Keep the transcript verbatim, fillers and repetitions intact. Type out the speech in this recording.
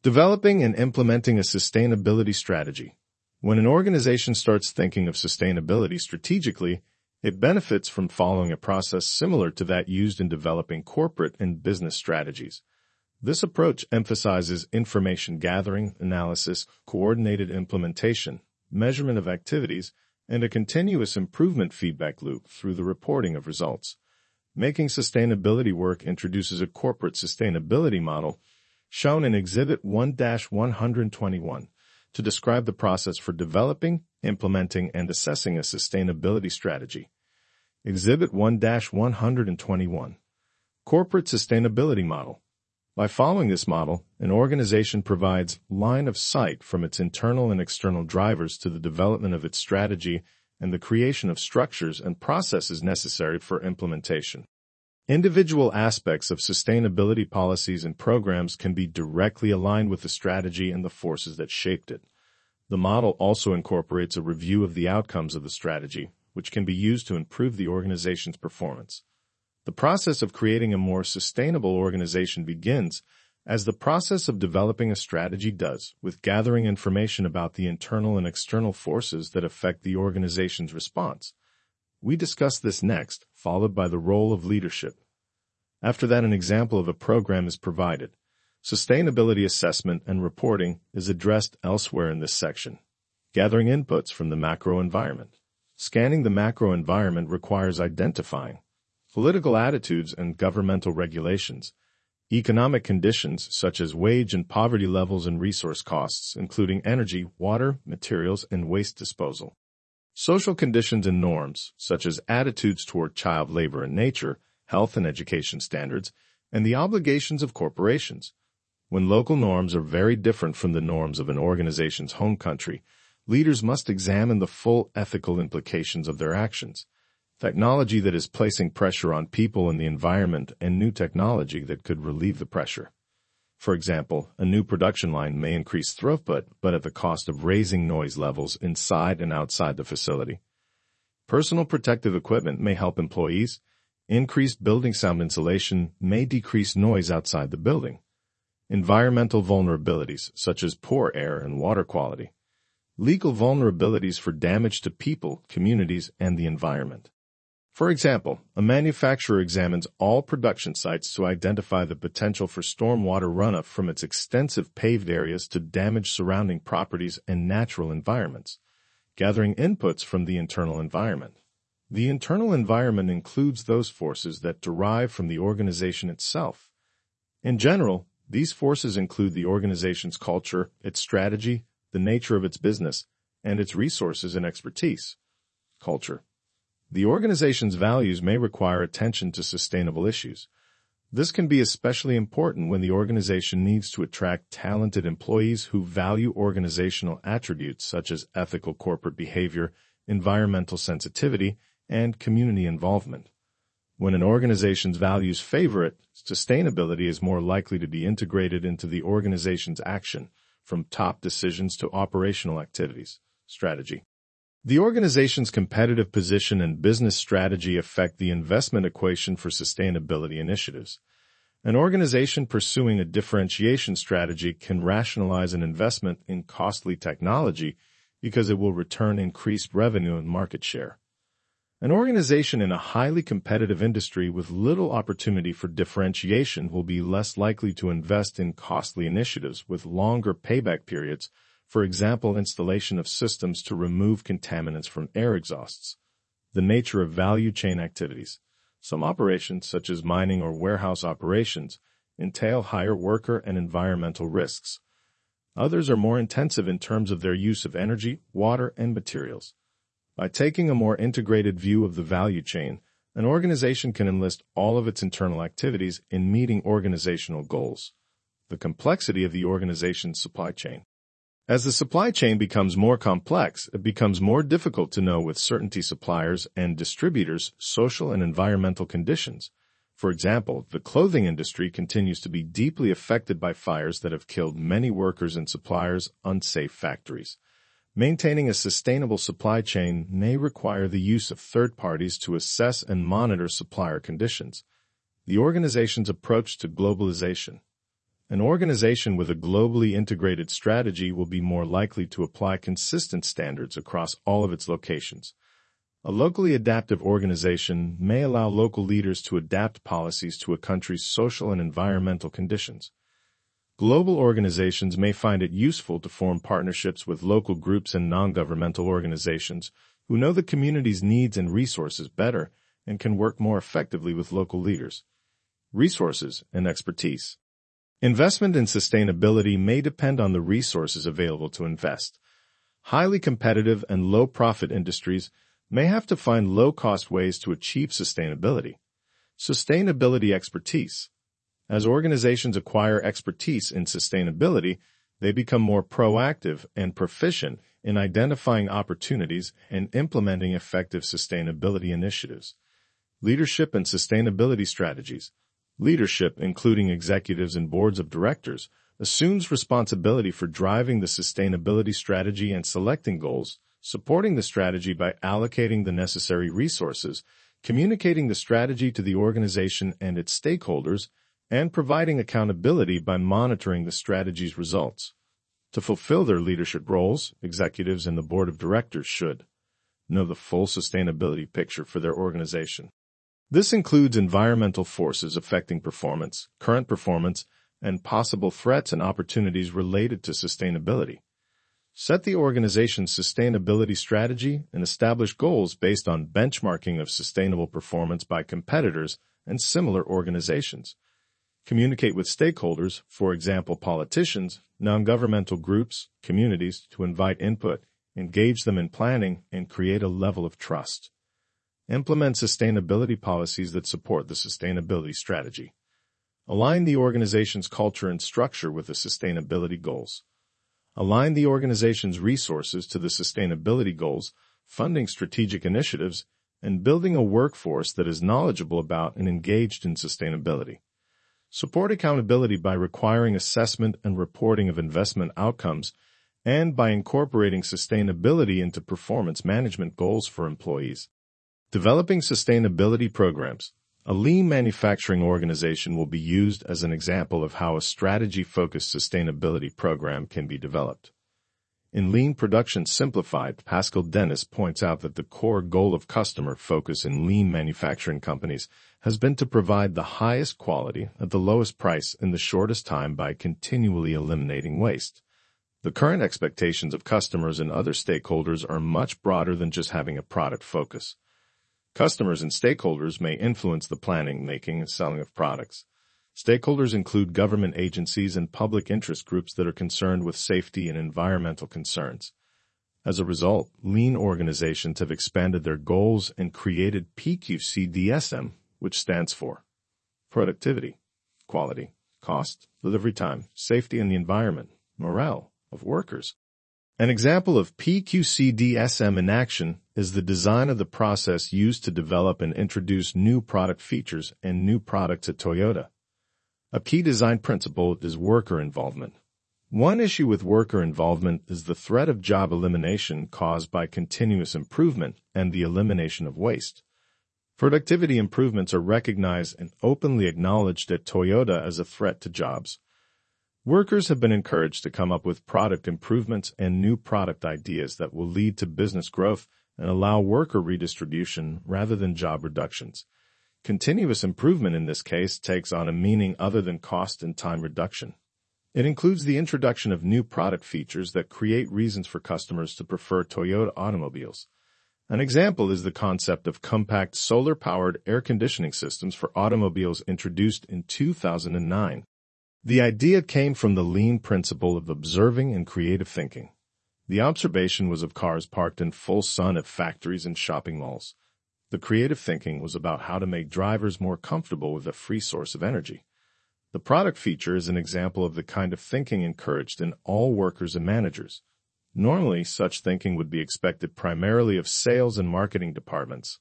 Developing and implementing a sustainability strategy. When an organization starts thinking of sustainability strategically, it benefits from following a process similar to that used in developing corporate and business strategies. This approach emphasizes information gathering, analysis, coordinated implementation, measurement of activities, and a continuous improvement feedback loop through the reporting of results. Making sustainability work introduces a corporate sustainability model, shown in Exhibit one dash one twenty-one, to describe the process for developing, implementing, and assessing a sustainability strategy. Exhibit one dash one twenty-one. Corporate Sustainability Model. By following this model, an organization provides line of sight from its internal and external drivers to the development of its strategy and the creation of structures and processes necessary for implementation. Individual aspects of sustainability policies and programs can be directly aligned with the strategy and the forces that shaped it. The model also incorporates a review of the outcomes of the strategy, which can be used to improve the organization's performance. The process of creating a more sustainable organization begins, as the process of developing a strategy does, with gathering information about the internal and external forces that affect the organization's response. We discuss this next, followed by the role of leadership. After that, an example of a program is provided. Sustainability assessment and reporting is addressed elsewhere in this section. Gathering inputs from the macro environment. Scanning the macro environment requires identifying political attitudes and governmental regulations, economic conditions such as wage and poverty levels and resource costs, including energy, water, materials, and waste disposal. Social conditions and norms, such as attitudes toward child labor and nature, health and education standards, and the obligations of corporations. When local norms are very different from the norms of an organization's home country, leaders must examine the full ethical implications of their actions. Technology that is placing pressure on people and the environment, and new technology that could relieve the pressure. For example, a new production line may increase throughput, but at the cost of raising noise levels inside and outside the facility. Personal protective equipment may help employees. Increased building sound insulation may decrease noise outside the building. Environmental vulnerabilities, such as poor air and water quality. Legal vulnerabilities for damage to people, communities, and the environment. For example, a manufacturer examines all production sites to identify the potential for stormwater runoff from its extensive paved areas to damage surrounding properties and natural environments, gathering inputs from the internal environment. The internal environment includes those forces that derive from the organization itself. In general, these forces include the organization's culture, its strategy, the nature of its business, and its resources and expertise. Culture. The organization's values may require attention to sustainable issues. This can be especially important when the organization needs to attract talented employees who value organizational attributes such as ethical corporate behavior, environmental sensitivity, and community involvement. When an organization's values favor it, sustainability is more likely to be integrated into the organization's action, from top decisions to operational activities. Strategy. The organization's competitive position and business strategy affect the investment equation for sustainability initiatives. An organization pursuing a differentiation strategy can rationalize an investment in costly technology because it will return increased revenue and market share. An organization in a highly competitive industry with little opportunity for differentiation will be less likely to invest in costly initiatives with longer payback periods, for example, installation of systems to remove contaminants from air exhausts. The nature of value chain activities. Some operations, such as mining or warehouse operations, entail higher worker and environmental risks. Others are more intensive in terms of their use of energy, water, and materials. By taking a more integrated view of the value chain, an organization can enlist all of its internal activities in meeting organizational goals. The complexity of the organization's supply chain. As the supply chain becomes more complex, it becomes more difficult to know with certainty suppliers and distributors' social and environmental conditions. For example, the clothing industry continues to be deeply affected by fires that have killed many workers and suppliers' unsafe factories. Maintaining a sustainable supply chain may require the use of third parties to assess and monitor supplier conditions. The organization's approach to globalization. An organization with a globally integrated strategy will be more likely to apply consistent standards across all of its locations. A locally adaptive organization may allow local leaders to adapt policies to a country's social and environmental conditions. Global organizations may find it useful to form partnerships with local groups and non-governmental organizations who know the community's needs and resources better and can work more effectively with local leaders. Resources and expertise. Investment in sustainability may depend on the resources available to invest. Highly competitive and low-profit industries may have to find low-cost ways to achieve sustainability. Sustainability expertise. As organizations acquire expertise in sustainability, they become more proactive and proficient in identifying opportunities and implementing effective sustainability initiatives. Leadership and sustainability strategies. Leadership, including executives and boards of directors, assumes responsibility for driving the sustainability strategy and selecting goals, supporting the strategy by allocating the necessary resources, communicating the strategy to the organization and its stakeholders, and providing accountability by monitoring the strategy's results. To fulfill their leadership roles, executives and the board of directors should know the full sustainability picture for their organization. This includes environmental forces affecting performance, current performance, and possible threats and opportunities related to sustainability. Set the organization's sustainability strategy and establish goals based on benchmarking of sustainable performance by competitors and similar organizations. Communicate with stakeholders, for example politicians, non-governmental groups, communities, to invite input, engage them in planning, and create a level of trust. Implement sustainability policies that support the sustainability strategy. Align the organization's culture and structure with the sustainability goals. Align the organization's resources to the sustainability goals, funding strategic initiatives, and building a workforce that is knowledgeable about and engaged in sustainability. Support accountability by requiring assessment and reporting of investment outcomes and by incorporating sustainability into performance management goals for employees. Developing sustainability programs. A lean manufacturing organization will be used as an example of how a strategy-focused sustainability program can be developed. In Lean Production Simplified, Pascal Dennis points out that the core goal of customer focus in lean manufacturing companies has been to provide the highest quality at the lowest price in the shortest time by continually eliminating waste. The current expectations of customers and other stakeholders are much broader than just having a product focus. Customers and stakeholders may influence the planning, making, and selling of products. Stakeholders include government agencies and public interest groups that are concerned with safety and environmental concerns. As a result, lean organizations have expanded their goals and created P Q C D S M, which stands for productivity, quality, cost, delivery time, safety and the environment, morale of workers. An example of P Q C D S M in action is the design of the process used to develop and introduce new product features and new products at Toyota. A key design principle is worker involvement. One issue with worker involvement is the threat of job elimination caused by continuous improvement and the elimination of waste. Productivity improvements are recognized and openly acknowledged at Toyota as a threat to jobs. Workers have been encouraged to come up with product improvements and new product ideas that will lead to business growth and allow worker redistribution rather than job reductions. Continuous improvement in this case takes on a meaning other than cost and time reduction. It includes the introduction of new product features that create reasons for customers to prefer Toyota automobiles. An example is the concept of compact solar-powered air conditioning systems for automobiles introduced in two thousand nine. The idea came from the lean principle of observing and creative thinking. The observation was of cars parked in full sun at factories and shopping malls. The creative thinking was about how to make drivers more comfortable with a free source of energy. The product feature is an example of the kind of thinking encouraged in all workers and managers. Normally, such thinking would be expected primarily of sales and marketing departments.